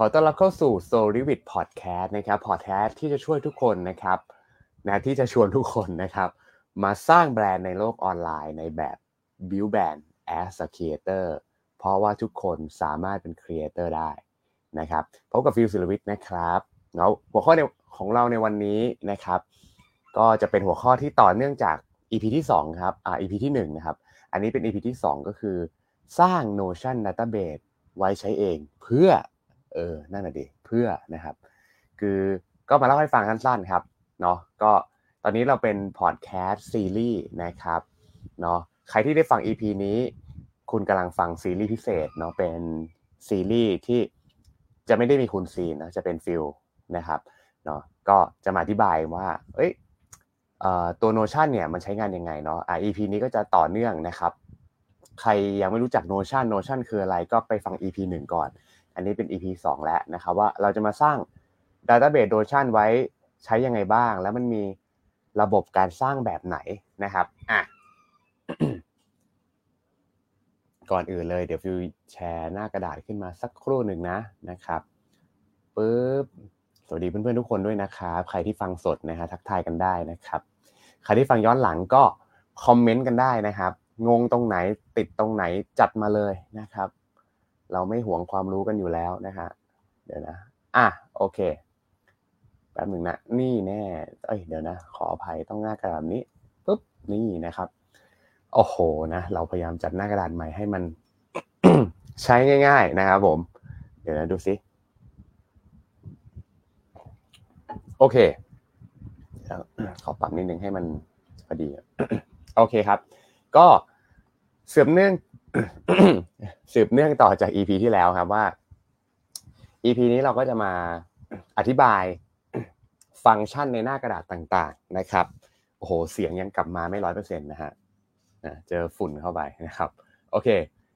อต้อนรับเข้าสู่ Solivit Podcast นะครับ Podcast ที่จะช่วยทุกคนนะครับที่จะชวนทุกคนนะครับมาสร้างแบรนด์ในโลกออนไลน์ในแบบ Build Brand as a Creator เพราะว่าทุกคนสามารถเป็น Creator ได้นะครับพบกับฟิลศิลวิทย์นะครับแล้วหัวข้อของเราในวันนี้นะครับก็จะเป็นหัวข้อที่ต่อเนื่องจาก EP ที่2ครับEP ที่1นะครับอันนี้เป็น EP ที่2ก็คือสร้าง Notion Database ไว้ใช้เองเพื่อนั่นน่ะดิเพื่อนะครับคือก็มาเล่าให้ฟังสั้นๆครับเนาะก็ตอนนี้เราเป็นพอดแคสต์ซีรีส์นะครับเนาะใครที่ได้ฟัง EP นี้คุณกำลังฟังซีรีส์พิเศษเนาะเป็นซีรีส์ที่จะไม่ได้มีคุณซีนนะจะเป็นฟิลนะครับเนาะก็จะมาอธิบายว่าตัว Notion เนี่ยมันใช้งานยังไงเนาะEP นี้ก็จะต่อเนื่องนะครับใครยังไม่รู้จัก Notion คืออะไรก็ไปฟัง EP 1ก่อนอันนี้เป็น EP 2แล้วนะครับว่าเราจะมาสร้าง Database Notion ไว้ใช้ยังไงบ้างแล้วมันมีระบบการสร้างแบบไหนนะครับก่อนอื่นเลยเดี๋ยวฟิวแชร์หน้ากระดาษขึ้นมาสักครู่หนึ่งนะครับปึ๊บสวัสดีเพื่อนๆทุกคนด้วยนะครับใครที่ฟังสดนะฮะทักทายกันได้นะครับใครที่ฟังย้อนหลังก็คอมเมนต์กันได้นะครับงงตรงไหนติดตรงไหนจัดมาเลยนะครับเราไม่หวงความรู้กันอยู่แล้วนะฮะเดี๋ยวนะโอเคแป๊บนึงนะนี่แน่เดี๋ยวนะขออภัยต้องหน้ากระดาษนี้ปึ๊บนี่นะครับโอ้โหนะเราพยายามจัดหน้ากระดาษใหม่ให้มัน ใช้ง่ายๆนะครับผมเดี๋ยวนะดูสิโอเคขอปรับนิดนึงให้มันพอดี โอเคครับก็สืบเนื่องต่อจาก EP ที่แล้วครับว่า EP นี้เราก็จะมาอธิบายฟังก์ชันในหน้ากระดาษต่างๆนะครับโอ้โหเสียงยังกลับมาไม่ 100% นะฮะเจอฝุ่นเข้าไปนะครับโอเค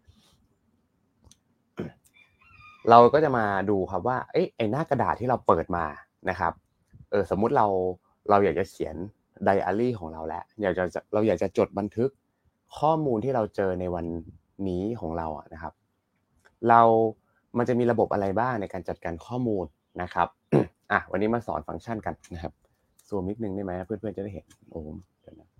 เราก็จะมาดูครับว่าไอ้หน้ากระดาษที่เราเปิดมานะครับสมมุติเราอยากจะเขียนไดอารี่ของเราแล้วเราอยากจะจดบันทึกข้อมูลที่เราเจอในวันนี้ของเราอะนะครับมันจะมีระบบอะไรบ้างในการจัดการข้อมูลนะครับวันนี้มาสอนฟังก์ชันกันนะครับซูมนิดนึงได้ไหมเพื่อนๆจะได้เห็นโอ้เดี๋ยวนะ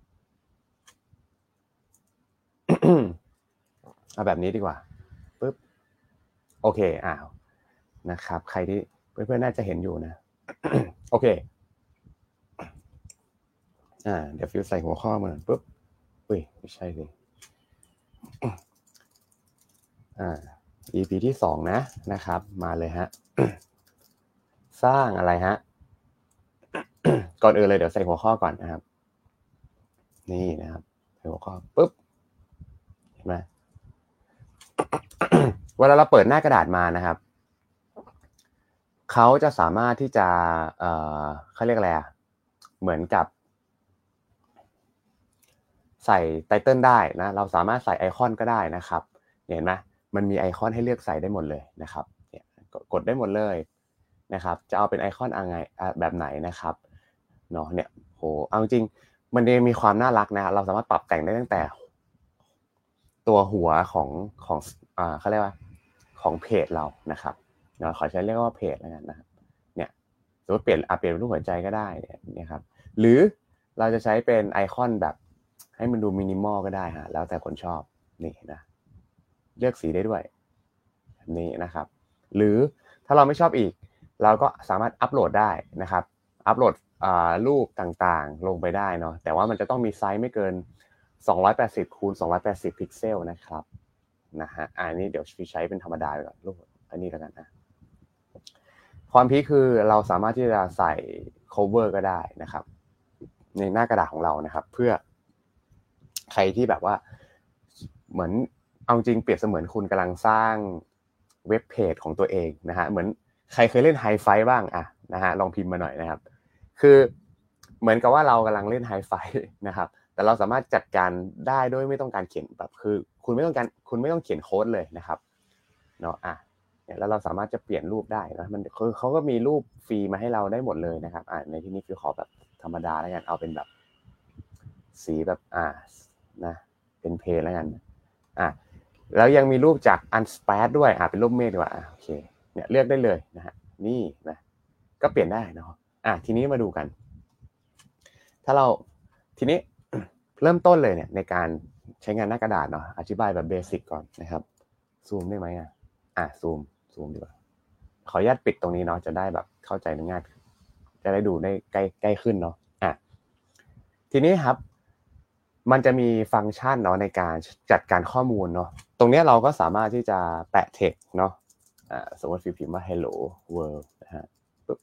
เอาแบบนี้ดีกว่าปึ๊บโอเคนะครับใครที่เพื่อนๆน่าจะเห็นอยู่นะ โอเคเดี๋ยวฟิวใส่หัวข้อมาปึ๊บไม่ใช่สิEP ที่2นะครับมาเลยฮะ สร้างอะไรฮะ ก่อนอื่นเลยเดี๋ยวใส่หัวข้อก่อนนะครับนี่นะครับใส่หัวข้อปึ๊บเห็นไหม เวลาเราเปิดหน้ากระดาษมานะครับเขาจะสามารถที่จะเขาเรียกอะไรเหมือนกับใส่ไตเติลได้นะเราสามารถใส่ไอคอนก็ได้นะครับเห็นไหมมันมีไอคอนให้เลือกใส่ได้หมดเลยนะครับเนี่ยกดได้หมดเลยนะครับจะเอาเป็นไอคอนอะไรแบบไหนนะครับเนาะเนี่ยโหเอาจริงมันมีความน่ารักนะเราสามารถปรับแต่งได้ตั้งแต่ตัวหัวของเขาเรียกว่าของเพจเรานะครับเราขอใช้เรียกว่าเพจแล้วกันนะครับเนี่ยสมมติเปลี่ยนเป็นรูปหัวใจก็ได้เนี่ยครับหรือเราจะใช้เป็นไอคอนแบบให้มันดูมินิมอลก็ได้ฮะแล้วแต่คนชอบนี่นะเลือกสีได้ด้วยแบบนี้นะครับหรือถ้าเราไม่ชอบอีกเราก็สามารถอัปโหลดได้นะครับอัปโหลดรูปต่างๆลงไปได้เนาะแต่ว่ามันจะต้องมีไซส์ไม่เกิน280 คูณ 280 พิกเซลนะครับนะฮะอันนี้เดี๋ยวใช้เป็นธรรมดาไปก่อนรูปอันนี้แล้วกันนะความพีคคือเราสามารถที่จะใส่ cover ก็ได้นะครับในหน้ากระดาษของเรานะครับเพื่อใครที่แบบว่าเหมือนเอาจริงเปรียบเสมือนคุณกำลังสร้างเว็บเพจของตัวเองนะฮะเหมือนใครเคยเล่นไฮไฟบ้างนะฮะลองพิมพ์มาหน่อยนะครับคือเหมือนกับว่าเรากำลังเล่นไฮไฟนะครับแต่เราสามารถจัดการได้ด้วยไม่ต้องการเขียนแบบคือคุณไม่ต้องเขียนโค้ดเลยนะครับเนาะเนี่ยแล้วเราสามารถจะเปลี่ยนรูปได้นะมันคือเขาก็มีรูปฟรีมาให้เราได้หมดเลยนะครับในที่นี้คือขอแบบธรรมดาแล้วกันเอาเป็นแบบสีแบบนะเป็นเพลแล้วกันแล้วยังมีรูปจาก Unsplash ด้วยเป็นรูปเมฆดีกว่าโอเคเนี่ยเลือกได้เลยนะฮะนี่นะก็เปลี่ยนได้เนาะทีนี้มาดูกันถ้าเราทีนี้ เริ่มต้นเลยเนี่ยในการใช้งานหน้ากระดาษเนาะอธิบายแบบเบสิกก่อนนะครับซูมได้ไหมซูมดีกว่าขออนุญาตปิดตรงนี้เนาะจะได้แบบเข้าใจง่ายจะได้ดูได้ใกล้ขึ้นเนาะทีนี้ครับมันจะมีฟังก์ชันเนาะในการจัดการข้อมูลเนาะตรงนี้เราก็สามารถที่จะแปะเทคเนาะสมมติพิมพ์ว่า hello world นะฮะปึ๊บ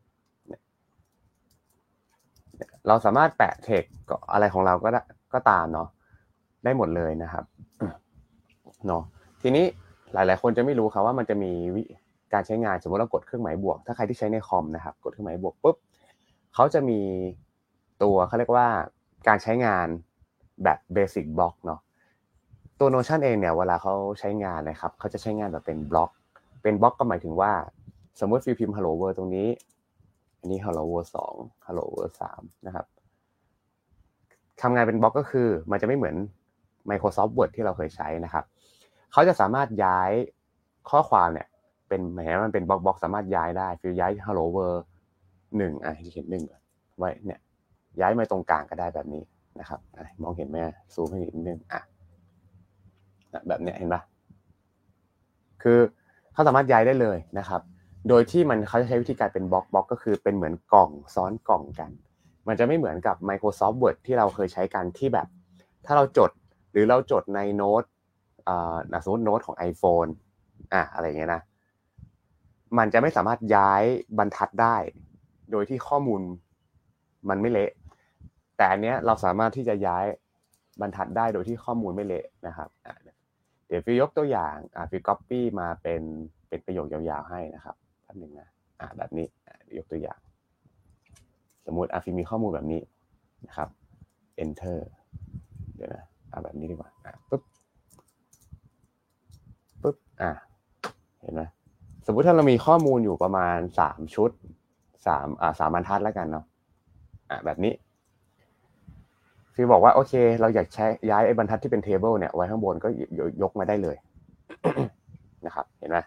เราสามารถแปะเทคอะไรของเราก็ตามเนาะได้หมดเลยนะครับเนาะทีนี้หลายๆคนจะไม่รู้ครับว่ามันจะมีการใช้งานสมมติเรากดเครื่องหมายบวกถ้าใครที่ใช้ในคอมนะครับกดเครื่องหมายบวกปุ๊บเขาจะมีตัวเขาเรียกว่าการใช้งานแบบเบสิกบล็อกเนาะตัว Notion เองเนี่ยเวลาเขาใช้งานนะครับเขาจะใช้งานแบบเป็นบล็อกก็หมายถึงว่าสมมติฟิลพิมพ์ hello world ตรงนี้อันนี้ hello world 2 hello world 3นะครับทำงานเป็นบล็อกก็คือมันจะไม่เหมือน Microsoft Word ที่เราเคยใช้นะครับเขาจะสามารถย้ายข้อความเนี่ยเป็นแหมมันเป็นบล็อกสามารถย้ายได้ฟิลย้าย hello world 1เห็น1ไว้เนี่ยย้ายมาตรงกลางก็ได้แบบนี้นะครับมองเห็นไหมซูมให้นิดนึงแบบเนี้ยเห็นปะคือเขาสามารถย้ายได้เลยนะครับโดยที่เขาจะใช้วิธีการเป็นบล็อกก็คือเป็นเหมือนกล่องซ้อนกล่องกันมันจะไม่เหมือนกับ Microsoft Word ที่เราเคยใช้กันที่แบบถ้าเราจดหรือเราจดในโน้ตสมมติโน้ตของ iPhone อะไรอย่างเงี้ยนะมันจะไม่สามารถย้ายบรรทัดได้โดยที่ข้อมูลมันไม่เละแต่อันเนี้ยเราสามารถที่จะย้ายบรรทัดได้โดยที่ข้อมูลไม่เละนะครับเดี๋ยวฟิวยกตัวอย่างฟิว copy มาเป็นประโยคยาวๆให้นะครับแป๊บนึงนะแบบนี้ยกตัวอย่างสมมุติฟิวมีข้อมูลแบบนี้นะครับ enter เดี๋ยวนะแบบนี้ดีกว่าปึ๊บเห็นไหมสมมุติถ้าเรามีข้อมูลอยู่ประมาณ3ชุด3บรรทัดแล้วกันเนาะแบบนี้ฟิวบอกว่าโอเคเราอยากใช้ย้ายไอ้บรรทัดที่เป็น table เนี่ยไว้ข้างบนก็ยกมาได้เลย นะครับเห็นไหม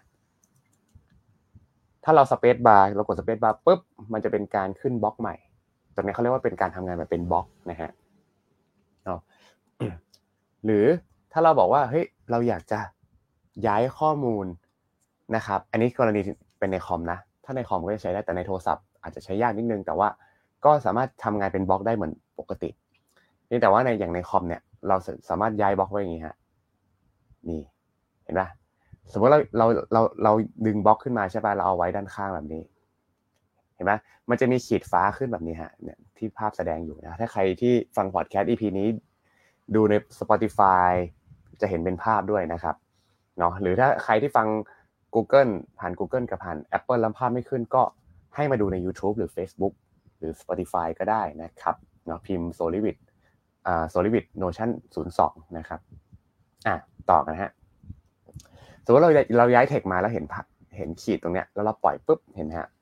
ถ้าเราสเปซบาร์เรากดสเปซบาร์ปุ๊บมันจะเป็นการขึ้นบล็อกใหม่ตรงนี้เขาเรียกว่าเป็นการทำงานแบบเป็นบล็อกนะฮะเนาะหรือถ้าเราบอกว่าเฮ้ยเราอยากจะย้ายข้อมูลนะครับอันนี้กรณีเป็นในคอมนะถ้าในคอมก็จะใช้ได้แต่ในโทรศัพท์อาจจะใช้ยากนิดนึงแต่ว่าก็สามารถทำงานเป็นบล็อกได้เหมือนปกตินี่แต่ว่าอย่างในคอมเนี่ยเราสามารถย้ายบล็อกไว้อย่างนี้ฮะนี่เห็นไหมสมมติเราดึงบล็อกขึ้นมาใช่ป่ะเราเอาไว้ด้านข้างแบบนี้เห็นไหมมันจะมีขีดฟ้าขึ้นแบบนี้ฮะเนี่ยที่ภาพแสดงอยู่นะถ้าใครที่ฟังพอดแคสต์ EP นี้ดูใน Spotify จะเห็นเป็นภาพด้วยนะครับเนาะหรือถ้าใครที่ฟัง Google ผ่าน Google กับผ่าน Apple แล้วภาพไม่ขึ้นก็ให้มาดูใน YouTube หรือ Facebook หรือ Spotify ก็ได้นะครับเนาะพิมพ์ Solivit Solivit Notion 02นะครับต่อกันฮะสมมติเราย้ายเทคมาแล้วเห็นขีดตรงเนี้ยแล้วเราปล่อยปุ๊บเห็นไหมฮะ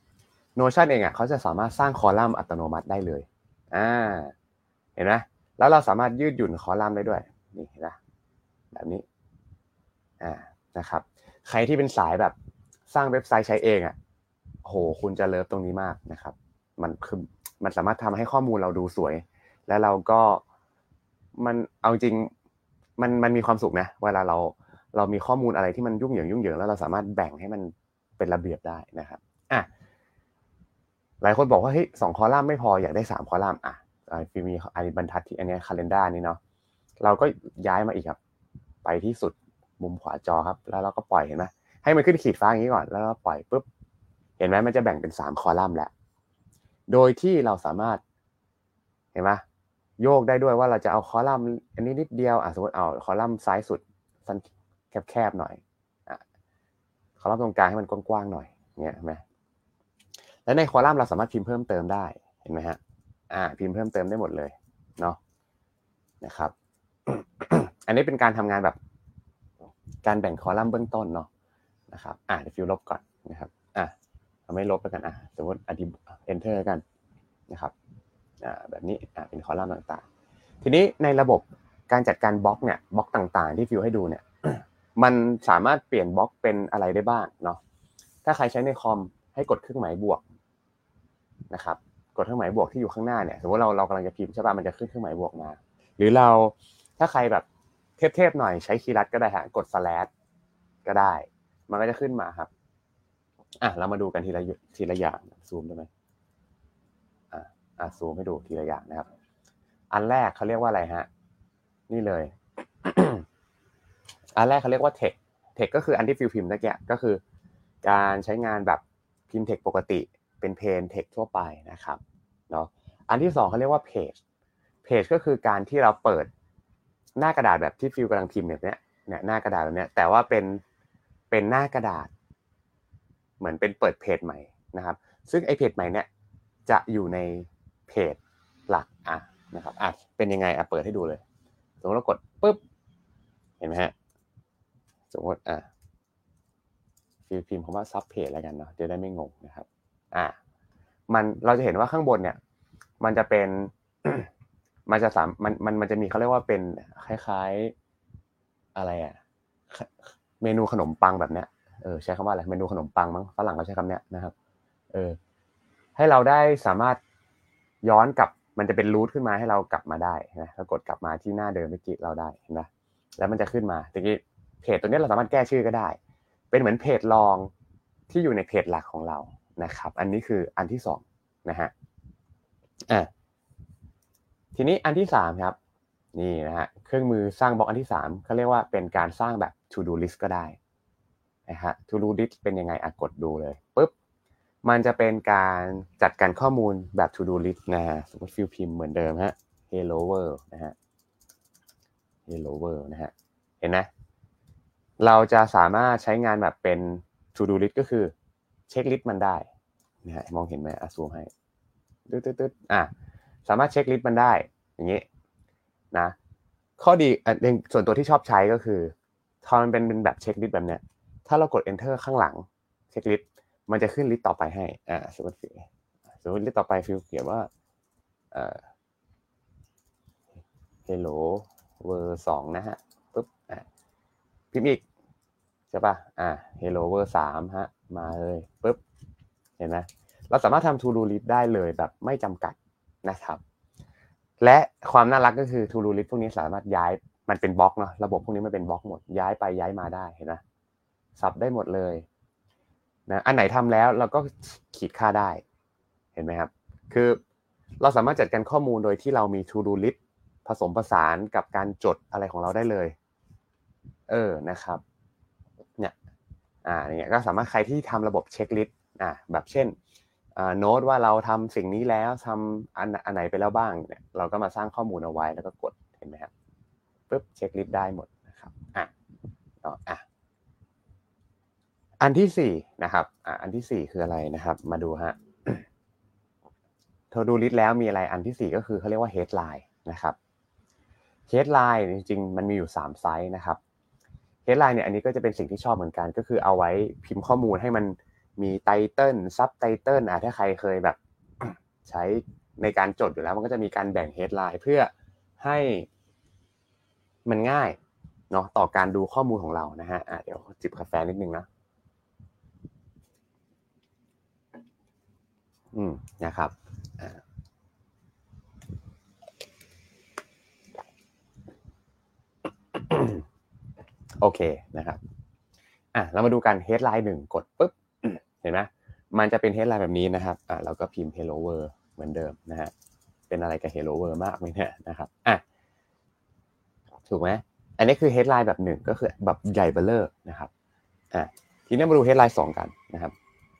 Notion เองเขาจะสามารถสร้างคอลัมน์อัตโนมัติได้เลยเห็นไหมแล้วเราสามารถยืดหยุ่นคอลัมน์ได้ด้วยนี่เห็นไหมแบบนี้นะครับใครที่เป็นสายแบบสร้างเว็บไซต์ใช้เองโหคุณจะเลิฟตรงนี้มากนะครับมันสามารถทำให้ข้อมูลเราดูสวยแล้วเราก็มันเอาจริงมันมีความสุขนะเวลาเรามีข้อมูลอะไรที่มันยุ่งเหยิงแล้วเราสามารถแบ่งให้มันเป็นระเบียบได้นะครับหลายคนบอกว่าเฮ้ย2คอลัมน์ไม่พออยากได้3คอลัมน์ฟิมีอันนี้บรรทัดที่อันนี้ calendar นี่เนาะเราก็ย้ายมาอีกครับไปที่สุดมุมขวาจอครับแล้วเราก็ปล่อยเห็นไหมให้มันขึ้นขีดฟ้าอย่างนี้ก่อนแล้วเราปล่อยปุ๊บเห็นไหมมันจะแบ่งเป็น3คอลัมน์แล้วโดยที่เราสามารถเห็นไหมโยกได้ด้วยว่าเราจะเอาคอลัมน์อันนี้นิดเดียวสมมติเอาคอลัมน์ซ้ายสุดสั้นแคบๆหน่อยคอลัมน์ตรงกลางให้มันกว้างๆหน่อยเนี่ยเห็นไหมและในคอลัมน์เราสามารถพิมพ์เพิ่มเติมได้เห็นไหมฮะพิมพ์เพิ่มเติมได้หมดเลยเนาะนะครับ อันนี้เป็นการทำงานแบบการแบ่งคอลัมน์เบื้องต้นเนาะนะครับเดี๋ยวฟิวลบก่อนนะครับเราไม่ลบแล้วกันสมมติenter กันนะครับแบบนี้เป็นคอลัมน์ต่างๆทีนี้ในระบบการจัดการบล็อกเนี่ยบล็อกต่างๆที่ฟิวให้ดูเนี่ย มันสามารถเปลี่ยนบล็อกเป็นอะไรได้บ้างเนาะถ้าใครใช้ในคอมให้กดเครื่องหมายบวกนะครับกดเครื่องหมายบวกที่อยู่ข้างหน้าเนี่ยสมมติเรากำลังจะพิมพ์ใช่ป่ะมันจะขึ้นเครื่องหมายบวกมาหรือเราถ้าใครแบบเทพๆหน่อยใช้คีย์ลัดก็ได้ฮะกด slash ก็ได้มันก็จะขึ้นมาครับเรามาดูกันทีละอย่างซูมได้ไหมซูมให้ดูทีละอย่างนะครับอันแรกเขาเรียกว่าอะไรฮะนี่เลย อันแรกเขาเรียกว่า text ก็คืออันที่ฟิวพิมพ์เมื่อกี้ก็คือการใช้งานแบบพิมพ์ text ปกติเป็นเพน text ทั่วไปนะครับเนาะอันที่2เขาเรียกว่า page ก็คือการที่เราเปิดหน้ากระดาษแบบที่ฟิวกำลังพิมพ์แบบนี้เนี่ยหน้ากระดาษแบบนี้แต่ว่าเป็นหน้ากระดาษเหมือนเป็นเปิดเพจใหม่นะครับซึ่งไอ้เพจใหม่เนี่ยจะอยู่ในเพจหลักนะครับเป็นยังไงเปิดให้ดูเลยสมมติเรากดปุ๊บเห็นไหมฮะสมมติฟิวพิมพ์คำว่าซับเพจแล้วกันเนาะจะได้ไม่งงนะครับเราจะเห็นว่าข้างบนเนี่ยมันจะเป็น มันจะมีเขาเรียกว่าเป็นคล้ายๆอะไรเมนูขนมปังแบบเนี้ยใช้คำว่าอะไรเมนูขนมปังมั้งฝรั่งเขาใช้คำเนี้ยนะครับให้เราได้สามารถย้อนกลับมันจะเป็นรูทขึ้นมาให้เรากลับมาได้นะถ้ากดกลับมาที่หน้าเดิมเมื่อกี้เราได้เห็นไหมแล้วมันจะขึ้นมาตะกี้เพจตัวนี้เราสามารถแก้ชื่อก็ได้เป็นเหมือนเพจรองที่อยู่ในเพจหลักของเรานะครับอันนี้คืออันที่2นะฮะทีนี้อันที่3ครับนี่นะฮะเครื่องมือสร้างบล็อกอันที่3เขาเรียกว่าเป็นการสร้างแบบ to do list ก็ได้นะฮะ to do list เป็นยังไงกดดูเลยปุ๊บมันจะเป็นการจัดการข้อมูลแบบ to do list นะฮะสมมติฟิลพิมพ์เหมือนเดิมฮะ hello world นะฮะ hello world นะฮะเห็นไหมเราจะสามารถใช้งานแบบเป็น to do list ก็คือเช็คลิสต์มันได้นะฮะมองเห็นไหมซูมให้ตึ๊ดสามารถเช็คลิสต์มันได้อย่างนี้นะข้อดีส่วนตัวที่ชอบใช้ก็คือพอมันเป็นแบบเช็คลิสต์แบบเนี้ยถ้าเรากด enter ข้างหลังเช็คลิสต์มันจะขึ้นลิสต์ต่อไปให้สมมติลิสต์ต่อไปฟิลเขียนว่าhello world 2นะฮะปุ๊บพิมพ์อีกใช่ป่ะhello world 3ฮะมาเลยปุ๊บเห็นไหมเราสามารถทำ to do list ได้เลยแบบไม่จำกัดนะครับและความน่ารักก็คือ to do list พวกนี้สามารถย้ายมันเป็นบล็อกเนาะระบบพวกนี้มันเป็นบล็อกหมดย้ายไปย้ายมาได้เห็นไหมสับได้หมดเลยนะอันไหนทำแล้วเราก็ขีดค่าได้เห็นไหมครับคือเราสามารถจัดการข้อมูลโดยที่เรามี to do list ผสมผสานกับการจดอะไรของเราได้เลยนะครับเนี่ยอย่างเงี้ยก็สามารถใครที่ทำระบบเช็คลิสต์แบบเช่นโน้ตว่าเราทำสิ่งนี้แล้วทำอันไหนไปแล้วบ้างเนี่ยเราก็มาสร้างข้อมูลเอาไว้แล้วก็กดเห็นไหมครับปึ๊บเช็คลิสต์ได้หมดนะครับอันที่4นะครับอันที่4คืออะไรนะครับมาดูฮะto do list แล้วมีอะไรอันที่4ก็คือเขาเรียกว่า headline นะครับ headline จริงๆมันมีอยู่3ไซส์นะครับ headline เนี่ยอันนี้ก็จะเป็นสิ่งที่ชอบเหมือนกันก็คือเอาไว้พิมพ์ข้อมูลให้มันมีไตเติ้ลซับไตเติ้ลถ้าใครเคยแบบใช้ในการจดอยู่แล้วมันก็จะมีการแบ่ง headline เพื่อให้มันง่ายเนาะต่อการดูข้อมูลของเรานะฮะเดี๋ยวจิบกาแฟนิดนึงนะนะครับโอเคนะครับเรามาดูกัน headline 1กดปุ๊บเห็นไหมมันจะเป็น headline แบบนี้นะครับเราก็พิมพ์ hello world เหมือนเดิมนะฮะเป็นอะไรกับ hello world มากไหมเนี่ยนะครับถูกไหมอันนี้คือ headline แบบ1ก็คือแบบใหญ่เบ้อเร่อนะครับทีนี้มาดู headline 2กันนะครับ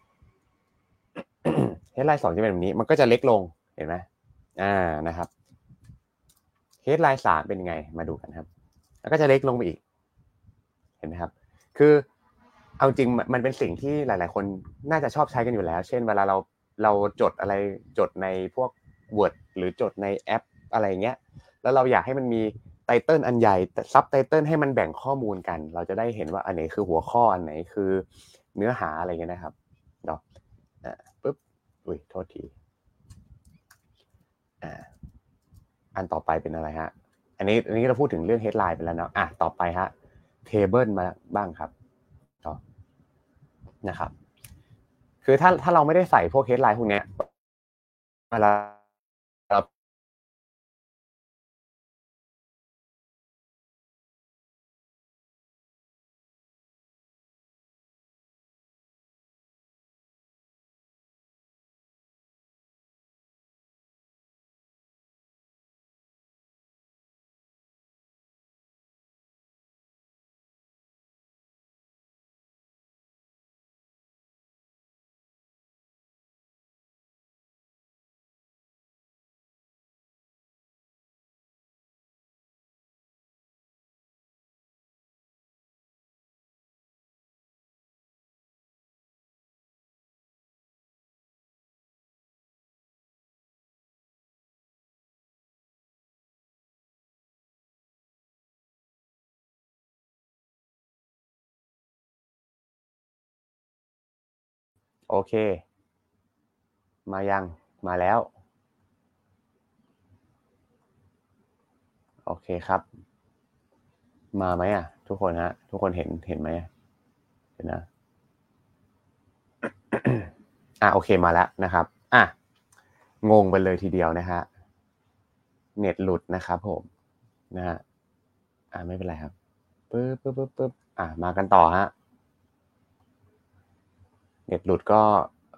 headline 2จะเป็นแบบนี้มันก็จะเล็กลงเห็นไหมนะครับ headline 3เป็นยังไงมาดูกันครับแล้วก็จะเล็กลงไปอีกเห็นไหมครับคือเอาจริงมันเป็นสิ่งที่หลายๆคนน่าจะชอบใช้กันอยู่แล้วเช่นเวลาเราจดอะไรจดในพวก Word หรือจดในแอปอะไรเงี้ยแล้วเราอยากให้มันมีไตเติ้ลอันใหญ่ซับไตเติ้ลให้มันแบ่งข้อมูลกันเราจะได้เห็นว่าอันไหนคือหัวข้ออันไหนคือเนื้อหาอะไรเงี้ยนะครับเนาะปึ๊บโทษทีอันต่อไปเป็นอะไรฮะอันนี้เราพูดถึงเรื่อง headline ไปแล้วเนาะต่อไปฮะ table มาบ้างครับนะครับคือถ้าเราไม่ได้ใส่พวก headline พวกเนี้ยเวลาเราโอเคมายังมาแล้วโอเคครับมาไหมอ่ะทุกคนฮะทุกคนเห็นไหมเห็นนะโอเคมาแล้วนะครับงงไปเลยทีเดียวนะฮะเน็ตหลุดนะครับผมนะฮะไม่เป็นไรครับปึ๊บมากันต่อฮะเน็ตหลุดก็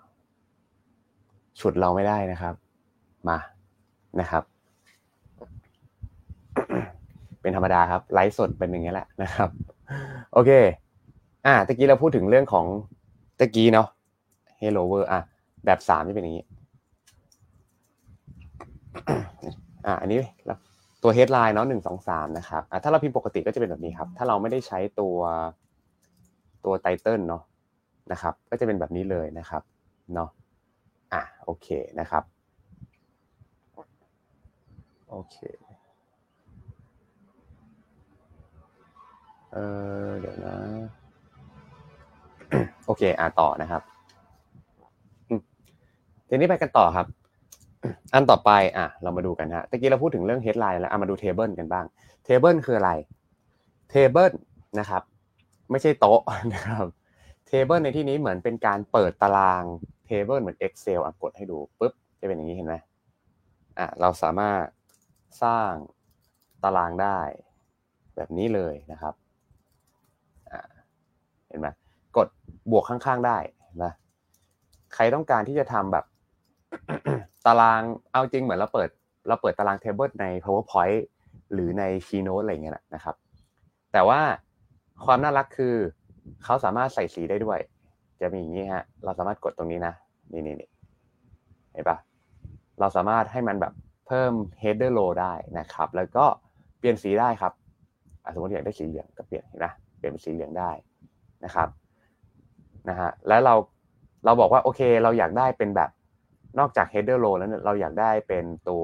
ฉุดเราไม่ได้นะครับมานะครับเป็นธรรมดาครับไลฟ์สดเป็นอย่างนี้แหละนะครับโอเคตะกี้เราพูดถึงเรื่องของตะกี้เนาะ Hello World แบบ3จะเป็นอย่างนี้อันนี้ตัว headline เนาะ1 2 3นะครับถ้าเราพิมพ์ปกติก็จะเป็นแบบนี้ครับถ้าเราไม่ได้ใช้ตัว title เนาะนะครับก็จะเป็นแบบนี้เลยนะครับเนาะโอเคนะครับโอเคเดี๋ยวนะโอเคต่อนะครับทีนี้ไปกันต่อครับอันต่อไปเรามาดูกันฮะตะกี้เราพูดถึงเรื่อง headline แล้วมาดู table กันบ้าง table คืออะไร table นะครับไม่ใช่โต๊ะนะครับ table ในที่นี้เหมือนเป็นการเปิดตาราง table เหมือน Excel กดให้ดูปุ๊บจะเป็นอย่างนี้เห็นไหมเราสามารถสร้างตารางได้แบบนี้เลยนะครับเห็นไหมกดบวกข้างๆได้เห็นไหมใครต้องการที่จะทำแบบ ตารางเอาจริงเหมือนเราเปิดตาราง table ใน PowerPoint หรือใน Keynote อะไรอย่างเงี้ยนะครับแต่ว่าความน่ารักคือเขาสามารถใส่สีได้ด้วยจะมีอย่างนี้ฮะเราสามารถกดตรงนี้นะนี่เห็นปะเราสามารถให้มันแบบเพิ่ม header row ได้นะครับแล้วก็เปลี่ยนสีได้ครับสมมติอยากได้สีเหลืองก็เปลี่ยนเห็นปะเปลี่ยนเป็นสีเหลืองได้นะครับนะฮะแล้วเราบอกว่าโอเคเราอยากได้เป็นแบบนอกจาก header row แล้วเราอยากได้เป็นตัว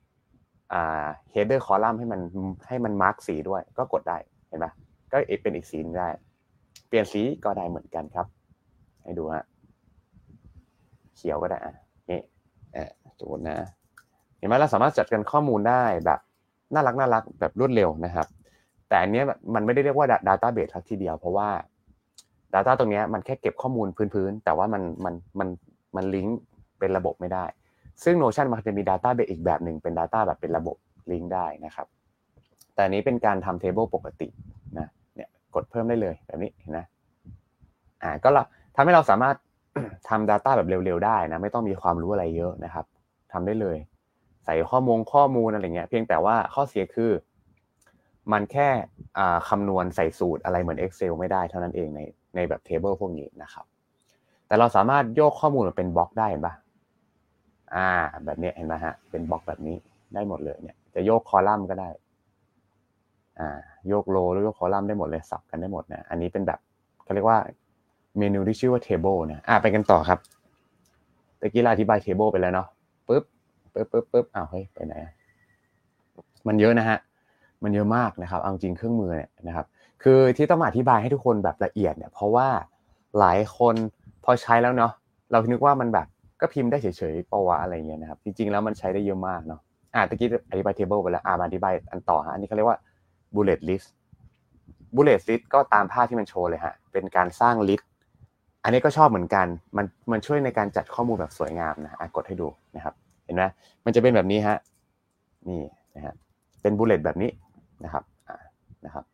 header column ให้มัน mark สีด้วยก็กดได้เห็นปะก็เป็นอีกสีนึงได้เปลี่ยนสีก็ได้เหมือนกันครับให้ดูฮะเขียวก็ได้นี่สมมตินะเห็นไหมเราสามารถจัดการข้อมูลได้แบบน่ารักแบบรวดเร็วนะครับแต่อันนี้มันไม่ได้เรียกว่า database ทักทีเดียวเพราะว่า data ตรงนี้มันแค่เก็บข้อมูลพื้นๆแต่ว่ามันลิงก์เป็นระบบไม่ได้ซึ่ง Notion มันจะมี database อีกแบบหนึ่งเป็น data แบบเป็นระบบลิงก์ได้นะครับแต่อันนี้เป็นการทำ table ปกตินะเนี่ยกดเพิ่มได้เลยแบบนี้เห็นไหมก็ทำให้เราสามารถทำ data แบบเร็วๆได้นะไม่ต้องมีความรู้อะไรเยอะนะครับทำได้เลยใส่ข้อมูลอะไรเงี้ยเพียงแต่ว่าข้อเสียคือมันแค่คำนวณใส่สูตรอะไรเหมือน Excel ไม่ได้เท่านั้นเองในแบบ table พวกนี้นะครับแต่เราสามารถโยกข้อมูลมาเป็นบล็อกได้เห็นปะแบบนี้เห็นไหมฮะเป็นบล็อกแบบนี้ได้หมดเลยเนี่ยจะโยกคอลัมน์ก็ได้โยกโรหรือโยกคอลัมน์ได้หมดเลยสับกันได้หมดนะอันนี้เป็นแบบเขาเรียกว่าเมนูที่ชื่อว่า table นะไปกันต่อครับตะกี้เราอธิบาย table ไปแล้วเนาะปึ๊บเฮ้ยไปไหนมันเยอะนะฮะมันเยอะมากนะครับเอาจริงเครื่องมือเนี่ยนะครับคือที่ต้องมาอธิบายให้ทุกคนแบบละเอียดเนี่ยเพราะว่าหลายคนพอใช้แล้วเนาะเราคิดว่ามันแบบก็พิมพ์ได้เฉยๆปะวะอะไรเงี้ยนะครับจริงๆแล้วมันใช้ได้เยอะมากเนาะตะกี้อธิบาย table ไปแล้วมาอธิบายอันต่อฮะอันนี้เขาเรียกว่า bullet list bullet list ก็ตามภาพที่มันโชว์เลยฮะเป็นการสร้าง list อันนี้ก็ชอบเหมือนกันมันช่วยในการจัดข้อมูลแบบสวยงามนะกดให้ดูนะครับเห็นไหมมันจะเป็นแบบนี้ฮะนี่นะฮะเป็นบูลเลตแบบนี้นะครับนะครับ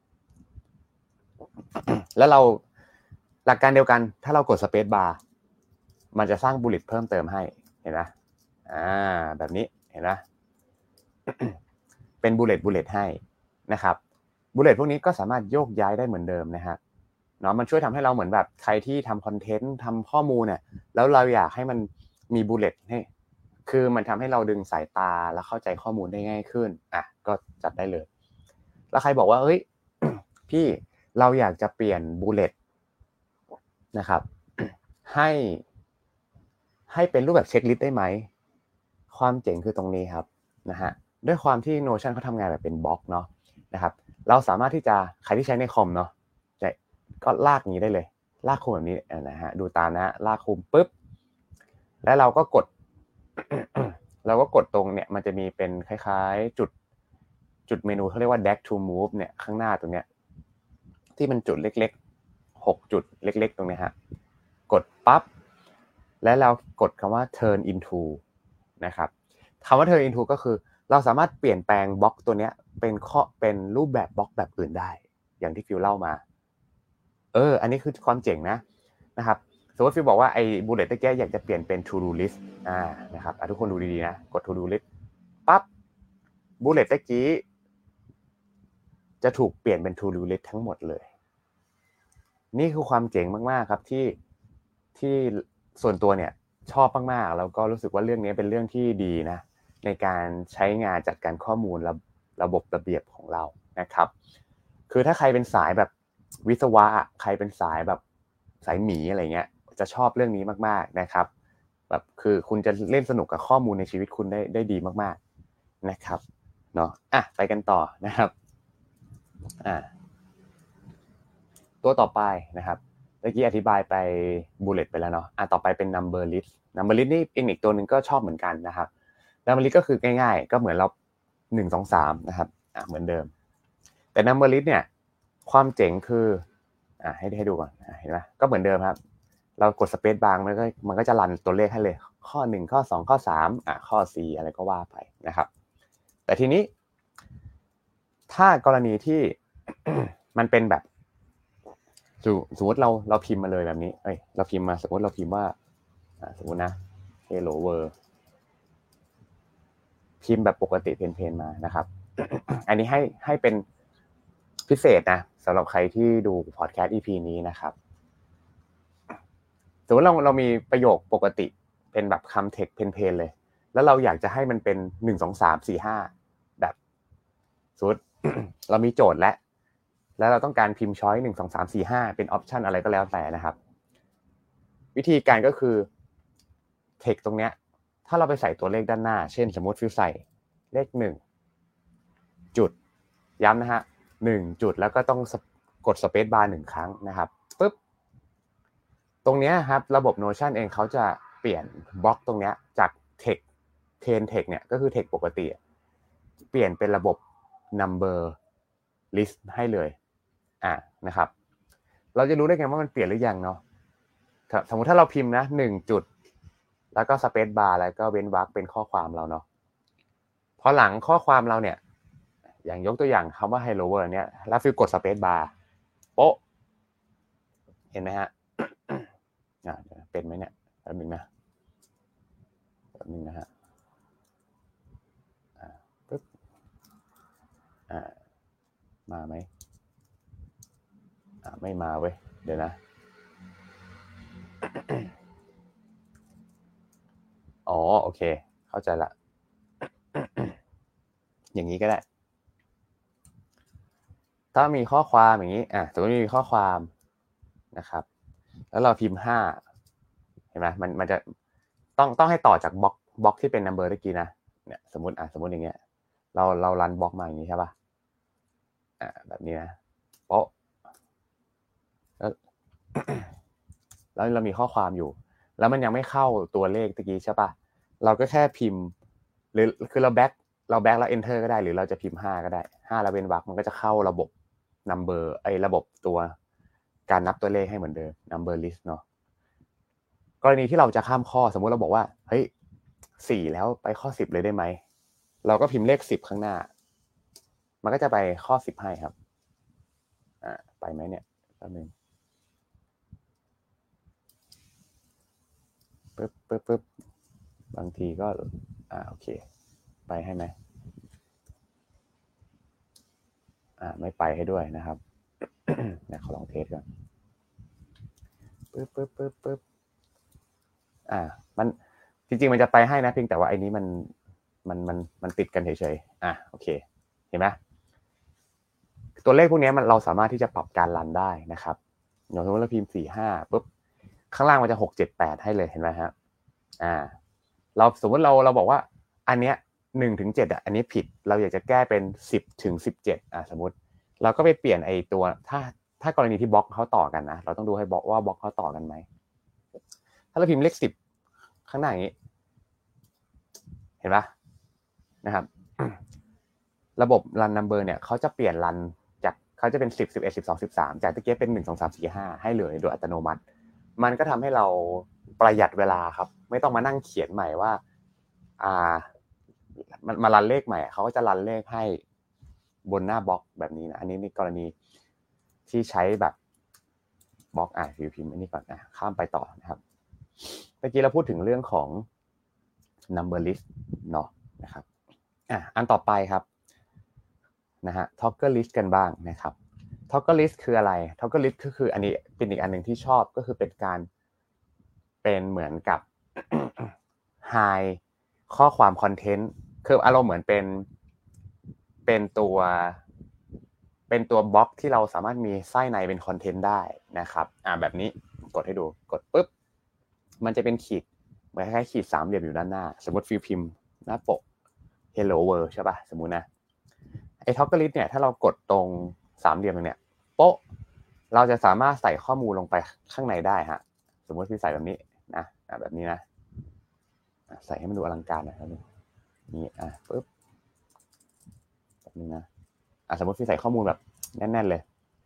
แล้วเราหลักการเดียวกันถ้าเรากดสเปซบาร์มันจะสร้างบูลเลตเพิ่มเติมให้เห็นไหมแบบนี้เห็นไหมเป็นบูลเลตให้นะครับบูลเลตพวกนี้ก็สามารถโยกย้ายได้เหมือนเดิมนะฮะเนาะมันช่วยทำให้เราเหมือนแบบใครที่ทำคอนเทนต์ทำข้อมูลเนี่ยแล้วเราอยากให้มันมีบูลเลตให้คือมันทำให้เราดึงสายตาแล้วเข้าใจข้อมูลได้ง่ายขึ้นก็จัดได้เลยแล้วใครบอกว่าเฮ้ย พี่เราอยากจะเปลี่ยนบูลเลตนะครับให้เป็นรูปแบบเช็คลิสต์ได้ไหมความเจ๋งคือตรงนี้ครับนะฮะด้วยความที่ Notion เขาทำงานแบบเป็นบล็อกเนาะนะครับเราสามารถที่จะใครที่ใช้ในคอมเนาะก็ลากนี้ได้เลยลากคุมแบบนี้นะฮะดูตามนะฮะลากคุมปุ๊บแล้วเราก็กด เราก็กดตรงเนี่ยมันจะมีเป็นคล้ายๆจุดเมนูเขาเรียกว่า Drag to Move เนี่ยข้างหน้าตรงเนี้ยที่มันจุดเล็กๆ6จุดเล็กๆตรงนี้ฮะกดปั๊บแล้วเรากดคำว่า turn into นะครับคำว่า turn into ก็คือเราสามารถเปลี่ยนแปลงบล็อกตัวเนี้ยเป็นรูปแบบบล็อกแบบอื่นได้อย่างที่ฟิวเล่ามาอันนี้คือความเจ๋งนะครับสมมติฟิวบอกว่าไอ้บูลเลตตะกี้อยากจะเปลี่ยนเป็น to do list นะครับทุกคนดูดีๆนะกด to do list ปั๊บบูลเลตตะกี้จะถูกเปลี่ยนเป็น to do list ทั้งหมดเลยนี่คือความเจ๋งมากๆครับที่ส่วนตัวเนี่ยชอบมากๆแล้วก็รู้สึกว่าเรื่องนี้เป็นเรื่องที่ดีนะในการใช้งานจัดการข้อมูลระบบระเบียบของเรานะครับคือถ้าใครเป็นสายแบบวิศวะใครเป็นสายแบบสายหมีอะไรเงี้ยจะชอบเรื่องนี้มากๆนะครับแบบคือคุณจะเล่นสนุกกับข้อมูลในชีวิตคุณได้ดีมากๆนะครับเนาะไปกันต่อนะครับตัวต่อไปนะครับเมื่อกี้อธิบายไปบูลเลตไปแล้วเนาะต่อไปเป็น number list number list นี่อีกตัวหนึ่งก็ชอบเหมือนกันนะครับ number list ก็คือง่ายๆก็เหมือนเรา1 2 3นะครับเหมือนเดิมแต่ number list เนี่ยความเจ๋งคือให้ดูก่อนเห็นไหมก็เหมือนเดิมครับเรากด space bar มันก็จะรันตัวเลขให้เลยข้อ1ข้อ2ข้อ3ข้อ4อะไรก็ว่าไปนะครับแต่ทีนี้ถ้ากรณีที่ มันเป็นแบบสมมติเราพิมพ์มาเลยแบบนี้เราพิมพ์มาสมมติเราพิมพ์ว่าสมมตินะ hello world พิมพ์แบบปกติเพนมานะครับ อันนี้ให้เป็นพิเศษนะสำหรับใครที่ดูพอดแคสต์ EP นี้นะครับสมมติเรามีประโยคปกติเป็นแบบคำเทคเพนเลยแล้วเราอยากจะให้มันเป็น1 2 3 4 5แบบสมมติ เรามีโจทย์แล้วเราต้องการพิมพ์ช้อย1 2 3 4 5เป็นออปชันอะไรก็แล้วแต่นะครับวิธีการก็คือเทคตรงเนี้ยถ้าเราไปใส่ตัวเลขด้านหน้าเช่นสมมติฟิวใส่เลข1จุดย้ำนะฮะ1จุดแล้วก็ต้องกดสเปซบาร์1ครั้งนะครับปึ๊บตรงเนี้ยครับระบบ Notion เองเขาจะเปลี่ยนบล็อกตรงเนี้ยจากเทคเนี่ยก็คือเทคปกติเปลี่ยนเป็นระบบ number list ให้เลยนะครับเราจะรู้ได้ไงว่ามันเปลี่ยนหรือยังเนาะสมมุติถ้าเราพิมพ์นะ1จุดแล้วก็สเปซบาร์แล้วก็เว้นวรรคเป็นข้อความเราเนาะพอหลังข้อความเราเนี่ยอย่างยกตัวอย่างคำว่า hello world เนี่ยแล้วฟิวกดสเปซบาร์โป๊ะเห็นไหมฮะเป็นไหมเนี่ยแป๊บนึงนะฮะปึ๊บมาไหมไม่มาเว้ยเดี๋ยวนะโอเคเข้าใจละ อย่างนี้ก็ได้ถ้ามีข้อความอย่างนี้สมมติมีข้อความนะครับแล้วเราพิมพ์5เห็นไหมมันจะต้องให้ต่อจากบล็อกที่เป็น number เมื่อกี้นะเนี่ยสมมติอย่างเงี้ยเรารันบล็อกมาอย่างนี้ใช่ป่ะแบบนี้นะโป๊ะแล้วเรามีข้อความอยู่แล้วมันยังไม่เข้าตัวเลขเมื่อกี้ใช่ป่ะเราก็แค่พิมพ์หรือคือเราแบ็คแล้ว enter ก็ได้หรือเราจะพิมพ์5ก็ได้5แล้วเว้นวรรคมันก็จะเข้าระบบ number ระบบตัวการนับตัวเลขให้เหมือนเดิม number list เนาะกรณีที่เราจะข้ามข้อสมมุติเราบอกว่าเฮ้ย4แล้วไปข้อ10เลยได้ไหมเราก็พิมพ์เลข10ข้างหน้ามันก็จะไปข้อ10ให้ครับไปไหมเนี่ยแป๊บนึงปึ๊บบางทีก็โอเคไปให้ไหมไม่ไปให้ด้วยนะครับ ขอลองเทสก่อนปึ๊บมันจริงๆมันจะไปให้นะเพียงแต่ว่าไอ้นี้มันติดกันเฉยๆโอเคเห็นไหมตัวเลขพวกนี้เราสามารถที่จะปรับการรันได้นะครับอย่างสมมติเราพิมพ์45ปุ๊บข้างล่างมันจะ6 7 8ให้เลยเห็นไหมครับเราสมมติเราบอกว่าอันเนี้ย1 ถึง 7อันนี้ผิดเราอยากจะแก้เป็น10 ถึง 17สมมติเราก็ไปเปลี่ยนไอ้ตัวถ้ากรณีที่บล็อกเขาต่อกันนะเราต้องดูให้บล็อกว่าบล็อกเขาต่อกันไหมถ้าเราพิมพ์เลข10ข้างหน้าอย่างนี้เห็นปะนะครับระบบ run number เนี่ยเขาจะเปลี่ยน run จากเขาจะเป็น10 11 12 13จากตะเกียบเป็น1 2 3 4 5ให้เลยโดยอัตโนมัติมันก็ทำให้เราประหยัดเวลาครับไม่ต้องมานั่งเขียนใหม่ว่ามันมารันเลขใหม่เขาก็จะรันเลขให้บนหน้าบล็อกแบบนี้นะอันนี้ในกรณีที่ใช้แบบบล็อกพิมพ์อันนี้ก่อนข้ามไปต่อนะครับเมื่อกี้เราพูดถึงเรื่องของ number list เนาะนะครับอันต่อไปครับนะฮะ toggle list กันบ้างนะครับ toggle list คืออะไร toggle list ก็คืออันนี้เป็นอีกอันนึงที่ชอบก็คือเป็นเหมือนกับ high ข้อความคอนเทนต์คืออารมณ์เหมือนเป็นตัวบล็อกที่เราสามารถมีไส้ในเป็นคอนเทนต์ได้นะครับแบบนี้กดให้ดูกดปุ๊บมันจะเป็นขีดเหมือนคล้ายๆขีดสามเหลี่ยมอยู่ด้านหน้าสมมติฟิลพิมพ์หน้าปก Hello World ใช่ป่ะสมมุตินะไอ้ Toggle List เนี่ยถ้าเรากดตรงสามเหลี่ยมตรงเนี้ยโป๊ะเราจะสามารถใส่ข้อมูลลงไปข้างในได้ฮะสมมติพี่ใส่แบบนี้นะแบบนี้นะใส่ให้มันดูอลังการหน่อยครับนี่ปึ๊บแบบนี้นะสมมติพี่ใส่ข้อมูลแบบแน่นๆเลย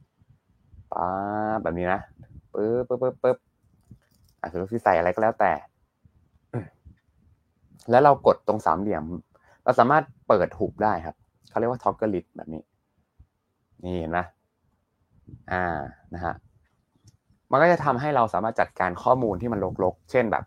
แบบนี้นะปึ๊บสมมติพี่ใส่อะไรก็แล้วแต่แล้วเรากดตรงสามเหลี่ยมเราสามารถเปิดหุบได้ครับเขาเรียกว่า Toggle List แบบนี้นี่เห็นไหมนะฮะมันก็จะทำให้เราสามารถจัดการข้อมูลที่มันรกๆเช่นแบบ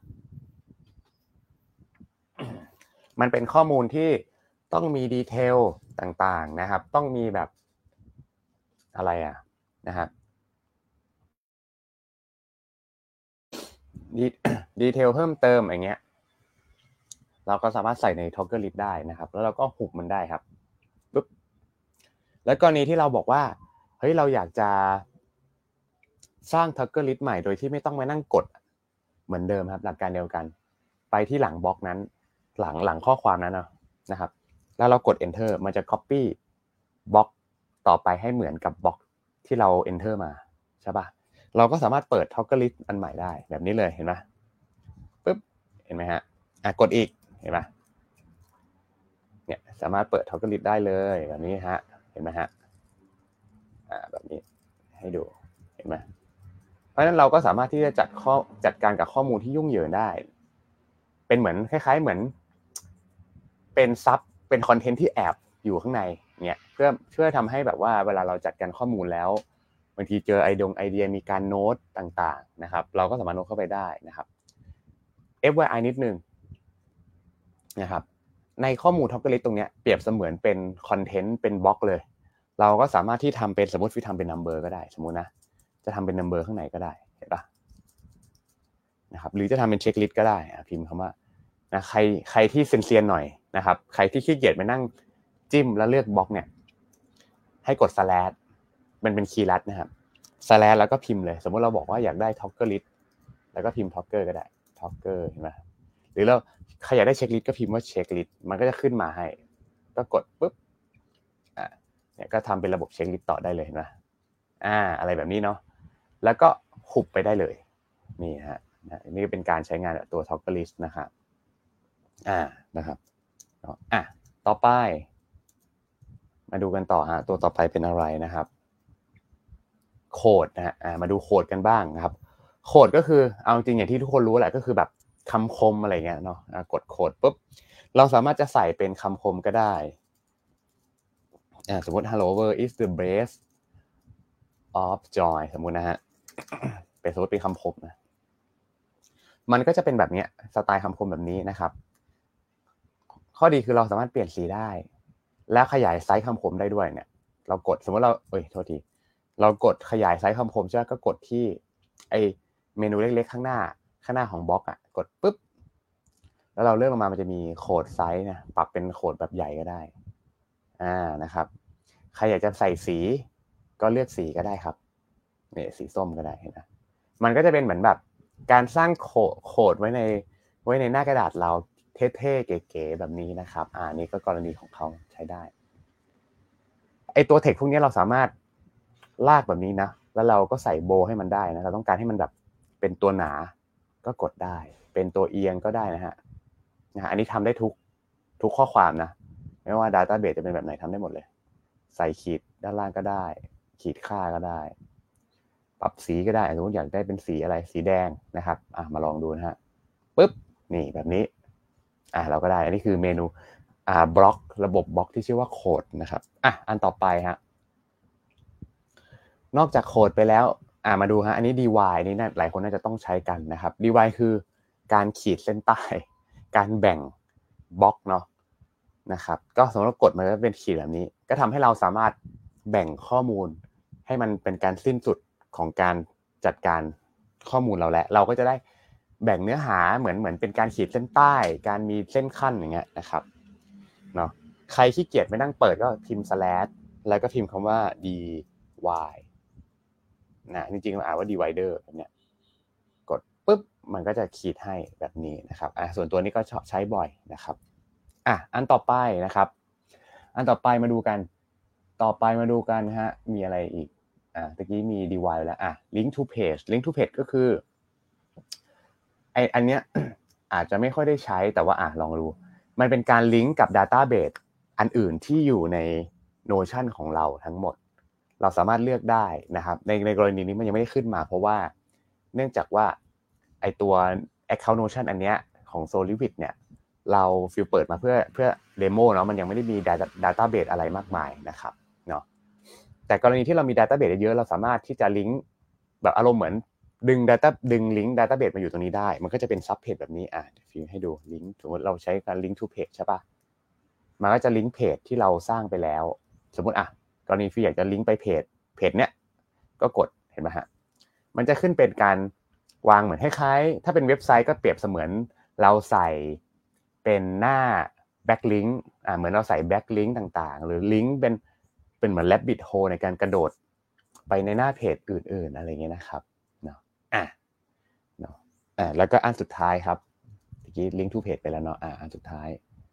มันเป็นข้อมูลที่ต้องมีดีเทลต่างๆนะครับต้องมีแบบอะไรนะครับดีเทลเพิ่มเติมอย่างเงี้ยเราก็สามารถใส่ใน Toggle List ได้นะครับแล้วเราก็หุบมันได้ครับปุ๊บแล้วกรณีที่เราบอกว่าเฮ้ยเราอยากจะสร้าง Toggle List ใหม่โดยที่ไม่ต้องมานั่งกดเหมือนเดิมครับหลักการเดียวกันไปที่หลังบล็อกนั้นหลังข้อความนั้นนะครับแล้วเรากด enter มันจะ copy บล็อกต่อไปให้เหมือนกับบล็อกที่เรา enter มาใช่ป่ะเราก็สามารถเปิด Toggle List อันใหม่ได้แบบนี้เลยเห็นไหมปึ๊บเห็นไหมฮะกดอีกเห็นไหมเนี่ยสามารถเปิด Toggle List ได้เลยแบบนี้ฮะเห็นไหมฮะแบบนี้ให้ดูเห็นไหมเพราะฉะนั้นเราก็สามารถที่จะจัดการกับข้อมูลที่ยุ่งเหยิงได้เป็นเหมือนคล้ายๆเหมือนเป็นซับเป็นคอนเทนต์ที่แอบอยู่ข้างในเนี่ยเพื่อทำให้แบบว่าเวลาเราจัดการข้อมูลแล้วบางทีเจอไอเดียมีการโน้ตต่างๆนะครับเราก็สามารถโน้ตเข้าไปได้นะครับ FYI นิดนึงนะครับในข้อมูล Toggle List ตรงนี้เปรียบเสมือนเป็นคอนเทนต์เป็นบล็อกเลยเราก็สามารถที่ทำเป็นสมมติที่ทำเป็น number ก็ได้สมมุตินะจะทำเป็น number ข้างในก็ได้เห็นปะนะครับหรือจะทำเป็นเช็คลิสต์ก็ได้พิมพ์คำว่านะใครที่เซียนๆหน่อยนะครับใครที่ขี้เกียจไปนั่งจิ้มแล้วเลือกบล็อกเนี่ยให้กด slash มันเป็นคีย์ลัดนะครับ slash แล้วก็พิมพ์เลยสมมติเราบอกว่าอยากได้ Toggle List แล้วก็พิมพ์ Toggle ก็ได้ Toggle เห็นไหมหรือเราใครอยากได้เช็คลิสต์ก็พิมพ์ว่าเช็คลิสต์มันก็จะขึ้นมาให้ก็กดปุ๊บเนี่ยก็ทำเป็นระบบเช็คลิสต์ต่อได้เลยเห็นไหมอะไรแบบนี้เนาะแล้วก็หุบไปได้เลยนี่ฮะนี่เป็นการใช้งานตัว Toggle List นะครับนะครับต่อไปมาดูกันต่อตัวต่อไปเป็นอะไรนะครับโคดนะฮะมาดูโคดกันบ้างนะครับโคดก็คือเอาจริงอย่างที่ทุกคนรู้แหละก็คือแบบคำคมอะไรเงี้ยเนาะกดโคดปุ๊บเราสามารถจะใส่เป็นคำคมก็ได้สมมติ hello world is the best of joy สมมุตินะฮะเป็นสมมติเป็นคำคมนะมันก็จะเป็นแบบนี้สไตล์คำคมแบบนี้นะครับข้อดีคือเราสามารถเปลี่ยนสีได้แล้วขยายไซส์คำคมได้ด้วยเนี่ยเรากดสมมติเราโทษทีเรากดขยายไซส์คำคมใช่ไหมก็กดที่ไอเมนูเล็กๆข้างหน้าของบล็อกกดปุ๊บแล้วเราเลื่อนลงมามันจะมีโค้ดไซส์นะปรับเป็นโค้ดแบบใหญ่ก็ได้นะครับใครอยากจะใส่สีก็เลือกสีก็ได้ครับเนี่ยสีส้มก็ได้เห็นไหมมันก็จะเป็นเหมือนแบบการสร้างโค้ดไว้ในหน้ากระดาษเราเท่ๆเก๋ๆแบบนี้นะครับนี่ก็กรณีของเขาใช้ได้ไอตัวเทคพวกนี้เราสามารถลากแบบนี้นะแล้วเราก็ใส่โบให้มันได้นะเราต้องการให้มันแบบเป็นตัวหนาก็กดได้เป็นตัวเอียงก็ได้นะฮะอันนี้ทำได้ทุกข้อความนะไม่ว่า database จะเป็นแบบไหนทำได้หมดเลยใส่ขีดด้านล่างก็ได้ขีดค่าก็ได้ปรับสีก็ได้สมมติอยากได้เป็นสีอะไรสีแดงนะครับมาลองดูนะฮะปึ๊บนี่แบบนี้เราก็ได้อันนี้คือเมนูบล็อกระบบบล็อกที่ชื่อว่าโค้ดนะครับอันต่อไปฮะนอกจากโค้ดไปแล้วมาดูฮะอันนี้ divide นี่หลายคนน่าจะต้องใช้กันนะครับ divide คือการขีดเส้นใต้การแบ่งบล็อกเนาะนะครับก็สมมติเรากดมันจะเป็นขีดแบบนี้ก็ทำให้เราสามารถแบ่งข้อมูลให้มันเป็นการสิ้นสุดของการจัดการข้อมูลเราแล้วเราก็จะได้แบ่งเนื้อหาเหมือนเป็นการขีดเส้นใต้การมีเส้นขั้นอย่างเงี้ยนะครับเนาะใครขี้เกียจไม่นั่งเปิดก็พิมพ์ slash แล้วก็พิมพ์คำว่า dy จริงๆเราอ่านว่า divider แบบเนี้ยกดปุ๊บมันก็จะขีดให้แบบนี้นะครับส่วนตัวนี้ก็ใช้บ่อยนะครับอันต่อไปนะครับอันต่อไปมาดูกันฮะมีอะไรอีกตะกี้มี divide แล้วlink to page ก็คืออันเนี้ยอาจจะไม่ค่อยได้ใช้แต่ว่าลองดูมันเป็นการลิงก์กับ database อันอื่นที่อยู่ใน Notion ของเราทั้งหมดเราสามารถเลือกได้นะครับในกรณีนี้มันยังไม่ได้ขึ้นมาเพราะว่าเนื่องจากว่าไอตัว account Notion อันเนี้ยของ Solivit เนี่ยเราฟิลเปิดมาเพื่อเดโมเนาะมันยังไม่ได้มี database อะไรมากมายนะครับเนาะแต่กรณีที่เรามี database เยอะเราสามารถที่จะลิงก์แบบอารมณ์เหมือนดึงลิงก์ database มาอยู่ตรงนี้ได้มันก็จะเป็น sub page แบบนี้ฟิลให้ดูลิงก์สมมติเราใช้การ link to page ใช่ป่ะมันก็จะลิงก์เพจที่เราสร้างไปแล้วสมมติกรณีฟิลอยากจะลิงก์ไปเพจเนี้ยก็กดเห็นไหมฮะมันจะขึ้นเป็นการวางเหมือนคล้ายๆถ้าเป็นเว็บไซต์ก็เปรียบเสมือนเราใส่เป็นหน้าแบ็คลิงก์เหมือนเราใส่แบ็คลิงก์ต่างๆหรือลิงก์เป็นเหมือน rabbit hole ในการกระโดดไปในหน้าเพจอื่นๆอะไรเงี้ยนะครับเนาะแล้วก็อันสุดท้ายครับเมื่อกี้ link to page ไปแล้วเนาะอันสุดท้าย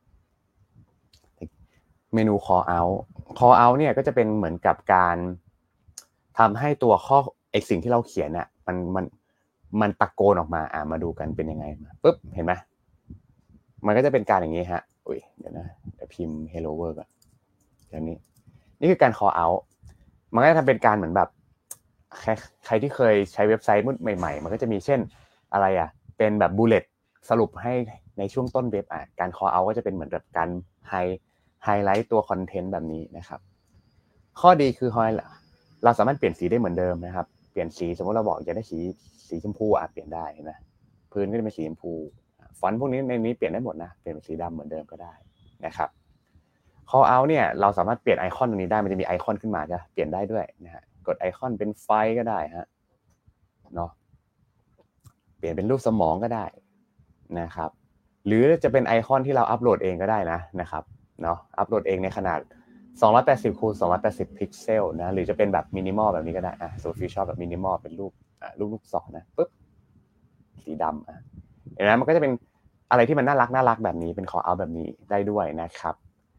เมนู call out เนี่ยก็จะเป็นเหมือนกับการทำให้ตัวข้อสิ่งที่เราเขียนน่ะมันตะโกนออกมามาดูกันเป็นยังไงปึ๊บเห็นไหมมันก็จะเป็นการอย่างนี้ฮะเดี๋ยวพิมพ์ hello world ก่อนอย่างนี้นี่คือการ call out มันก็จะทำเป็นการเหมือนแบบใครที่เคยใช้เว็บไซต์ใหม่ๆมันก็จะมีเช่นอะไรเป็นแบบ bullet สรุปให้ในช่วงต้นเว็บการ call out ก็จะเป็นเหมือนแบบการไฮไลท์ตัวคอนเทนต์แบบนี้นะครับข้อดีคือเราสามารถเปลี่ยนสีได้เหมือนเดิมนะครับเปลี่ยนสีสมมติเราบอกจะได้สีชมพูเปลี่ยนได้เห็นไหมพื้นก็จะเป็นสีชมพูฟอนต์พวกนี้ในนี้เปลี่ยนได้หมดนะเปลี่ยนเป็นสีดำเหมือนเดิมก็ได้นะครับ call out เนี่ยเราสามารถเปลี่ยนไอคอนตรงนี้ได้มันจะมีไอคอนขึ้นมาจะเปลี่ยนได้ด้วยนะฮะกดไอคอนเป็นไฟก็ได้ฮะเนาะเปลี่ยนเป็นรูปสมองก็ได้นะครับหรือจะเป็นไอคอนที่เราอัปโหลดเองก็ได้นะครับเนาะอัปโหลดเองในขนาด280 คูณ 280 พิกเซลนะหรือจะเป็นแบบมินิมอลแบบนี้ก็ได้ส่วนฟิวชอบแบบมินิมอลเป็นรูปลูกศรนะปึ๊บสีดำเห็นไหมมันก็จะเป็นอะไรที่มันน่ารักแบบนี้เป็น call out แบบนี้ได้ด้วยนะครับ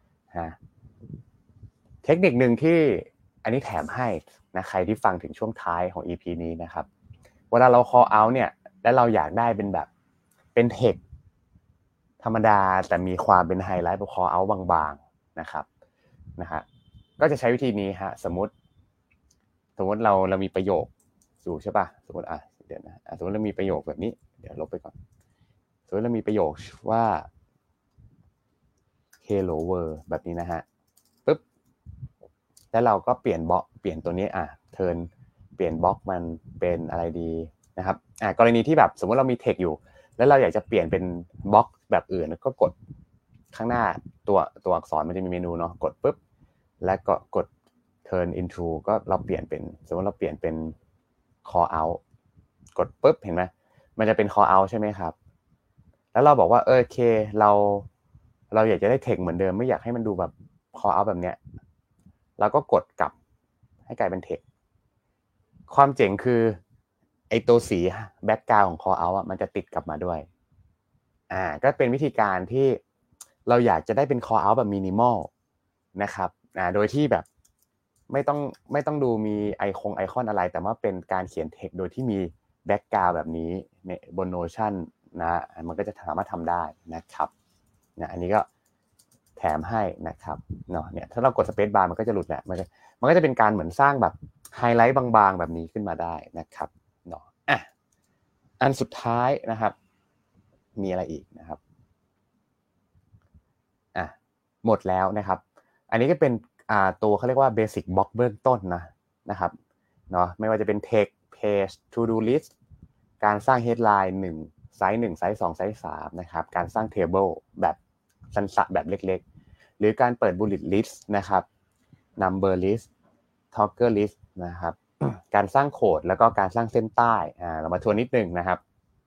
เทคนิคหนึ่งที่อันนี้แถมให้นะใครที่ฟังถึงช่วงท้ายของ EP นี้นะครับเวลาเรา call out เนี่ยแล้วเราอยากได้เป็นแบบเป็นเทคธรรมดาแต่มีความเป็นไฮไลท์แบบ call out บางๆนะครับก็จะใช้วิธีนี้ฮะสมมุติสมมติเรามีประโยคอยู่ใช่ป่ะสมมติเดี๋ยวนะสมมติเรามีประโยคแบบนี้เดี๋ยวลบไปก่อนสมมติเรามีประโยคว่า hello world แบบนี้นะฮะปึ๊บแล้วเราก็เปลี่ยนบล็อกเปลี่ยนตัวนี้เทิร์นเปลี่ยนบล็อกมันเป็นอะไรดีนะครับกรณีที่แบบสมมติเรามี text อยู่แล้วเราอยากจะเปลี่ยนเป็นบล็อกแบบอื่นก็กดข้างหน้าตัวอักษรมันจะมีเมนูเนาะกดปึ๊บแล้วก็กด turn into ก็เราเปลี่ยนเป็นสมมติเราเปลี่ยนเป็น call out กดปึ๊บเห็นไหมมันจะเป็น call out ใช่ไหมครับแล้วเราบอกว่าโอเคเราอยากจะได้ text เหมือนเดิมไม่อยากให้มันดูแบบ call out แบบเนี้ยเราก็กดกลับให้กลายเป็น text ความเจ๋งคือไอตัวสีแบ็คกราวด์ของ call out มันจะติดกลับมาด้วยก็เป็นวิธีการที่เราอยากจะได้เป็น call out แบบมินิมอลนะครับโดยที่แบบไม่ต้องดูมีไอคอนอะไรแต่ว่าเป็นการเขียน text โดยที่มีแบ็คกราวด์แบบนี้ในบน Notion นะมันก็จะสามารถทำได้นะครับอันนี้ก็แถมให้นะครับเนาะเนี่ยถ้าเรากดสเปซบาร์มันก็จะหลุดแหละมันก็จะเป็นการเหมือนสร้างแบบไฮไลท์บางๆแบบนี้ขึ้นมาได้นะครับเนาะอันสุดท้ายนะครับมีอะไรอีกนะครับหมดแล้วนะครับอันนี้ก็เป็นตัวเขาเรียกว่า basic block เบื้องต้นนะครับเนาะไม่ว่าจะเป็น text page to do list การสร้าง headline 1ไซส์1ไซส์2ไซส์3นะครับการสร้าง table แบบสั้นๆแบบเล็กๆหรือการเปิด bullet list นะครับ number list talker list นะครับการสร้างโค้ดแล้วก็การสร้างเส้นใต้เรามาทวนนิดนึงนะครับ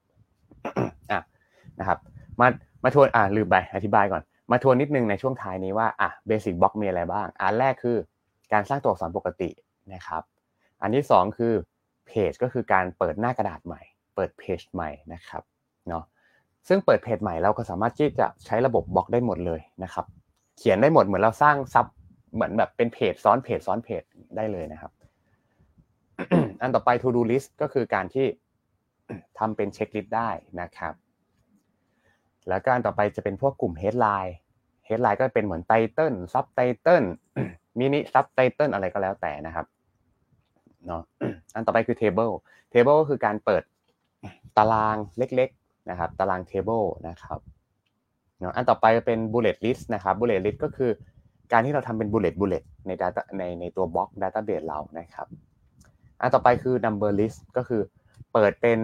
นะครับมาทวนลืมไปอธิบายก่อนมาทวนนิดนึงในช่วงท้ายนี้ว่าเบสิกบล็อกมีอะไรบ้างอันแรกคือการสร้างตัวอักษรปกตินะครับอันที่2คือเพจก็คือการเปิดหน้ากระดาษใหม่เปิดเพจใหม่นะครับเนาะซึ่งเปิดเพจใหม่เราก็สามารถที่จะใช้ระบบบล็อกได้หมดเลยนะครับเขียนได้หมดเหมือนเราสร้างซับเหมือนแบบเป็นเพจซ้อนเพจซ้อนเพจได้เลยนะครับ อันต่อไป to do list ก็คือการที่ทำเป็นเช็คลิสต์ได้นะครับแล้วก็อันต่อไปจะเป็นพวกกลุ่ม headline ก็เป็นเหมือน title subtitle mini subtitle อะไรก็แล้วแต่นะครับเนาะอันต่อไปคือ table ก็คือการเปิดตารางเล็กๆนะครับตาราง table นะครับเนาะอันต่อไปเป็น bullet list นะครับ bullet list ก็คือการที่เราทำเป็น bullet ใน data ในตัว block database เรานะครับอันต่อไปคือ number list ก็คือเปิดเป็น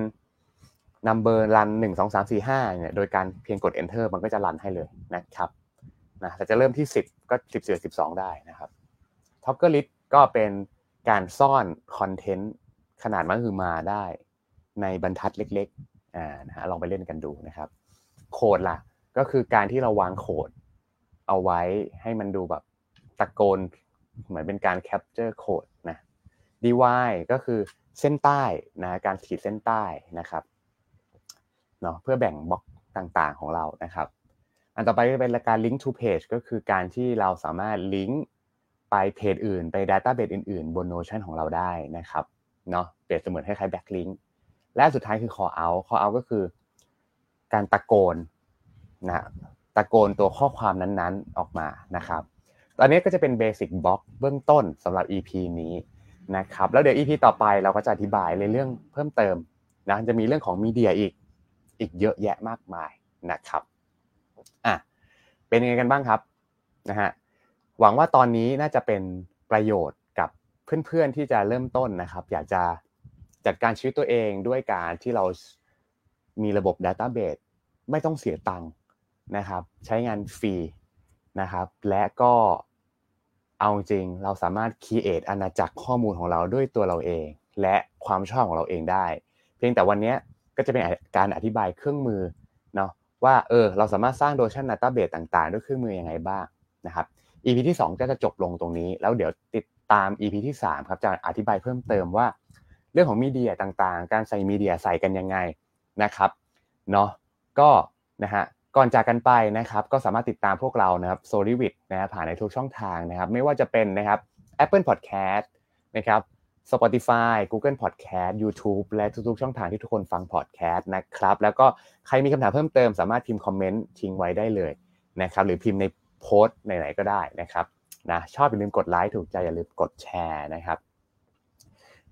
number run 1 2 3 4 5เนี่ยโดยการเพียงกด enter มันก็จะรันให้เลยนะครับแต่จะเริ่มที่10ก็10 11 12ได้นะครับ talker list ก็เป็นการซ่อนคอนเทนต์ขนาดมหึมาได้ในบรรทัดเล็กๆลองไปเล่นกันดูนะครับโค้ดล่ะก็คือการที่เราวางโค้ดเอาไว้ให้มันดูแบบตะโกนเหมือนเป็นการแคปเจอร์โค้ดนะ divide ก็คือเส้นใต้การขีดเส้นใต้นะครับเนาะเพื่อแบ่งบล็อกต่างๆของเรานะครับอันต่อไปก็เป็นการ link to page ก็คือการที่เราสามารถลิงก์ไปเพจอื่นไป database อื่นๆบน Notion ของเราได้นะครับเนาะเปรียบเสมือนคล้ายๆ backlink และสุดท้ายคือ call out ก็คือการตะโกนตะโกนตัวข้อความนั้นๆออกมานะครับตอนนี้ก็จะเป็น basic block เบื้องต้นสำหรับ EP นี้นะครับแล้วเดี๋ยว EP ต่อไปเราก็จะอธิบายในเรื่องเพิ่มเติมจะมีเรื่องของมีเดียอีกเยอะแยะมากมายนะครับเป็นยังไงกันบ้างครับนะฮะหวังว่าตอนนี้น่าจะเป็นประโยชน์กับเพื่อนๆที่จะเริ่มต้นนะครับอยากจะจัดการชีวิตตัวเองด้วยการที่เรามีระบบ database ไม่ต้องเสียตังค์นะครับใช้งานฟรีนะครับและก็เอาจริงเราสามารถ create อาณาจักรข้อมูลของเราด้วยตัวเราเองและความชอบของเราเองได้เพียงแต่วันนี้ก็จะเป็นการอธิบายเครื่องมือเนาะว่าเราสามารถสร้าง Notion Database ต่างๆด้วยเครื่องมือยังไงบ้างนะครับ EP ที่2ก็จะจบลงตรงนี้แล้วเดี๋ยวติดตาม EP ที่3ครับจะอธิบายเพิ่มเติมว่าเรื่องของมีเดียต่างๆการใส่มีเดียใส่กันยังไงนะครับเนาะก็นะฮะก่อนจากกันไปนะครับก็สามารถติดตามพวกเรานะครับ Solivit นะครับผ่านในทุกช่องทางนะครับไม่ว่าจะเป็นนะครับ Apple Podcast นะครับ Spotify Google Podcast YouTube และทุกๆช่องทางที่ทุกคนฟัง podcast นะครับแล้วก็ใครมีคำถามเพิ่มเติมสามารถพิมพ์คอมเมนต์ทิ้งไว้ได้เลยนะครับหรือพิมพ์ในโพสต์ไหนๆก็ได้นะครับชอบอย่าลืมกดไลค์ถูกใจอย่าลืมกดแชร์นะครับ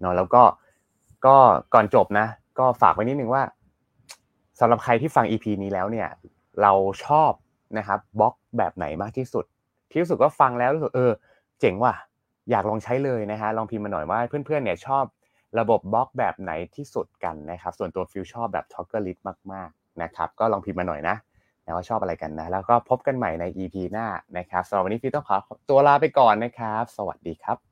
เนาะแล้วก็ก่อนจบนะก็ฝากไว้นิดนึงว่าสำหรับใครที่ฟัง EP นี้แล้วเนี่ยเราชอบนะครับบล็อกแบบไหนมากที่สุดที่รู้สึกว่าฟังแล้วรู้สึกเจ๋งว่ะอยากลองใช้เลยนะฮะลองพิมพ์มาหน่อยว่าเพื่อนๆเนี่ยชอบระบบบล็อกแบบไหนที่สุดกันนะครับส่วนตัวฟิลชอบแบบ Talker List มากๆนะครับก็ลองพิมพ์มาหน่อยนะว่าชอบอะไรกันนะแล้วก็พบกันใหม่ใน EP หน้านะครับสำหรับวันนี้ฟิลต้องขอตัวลาไปก่อนนะครับสวัสดีครับ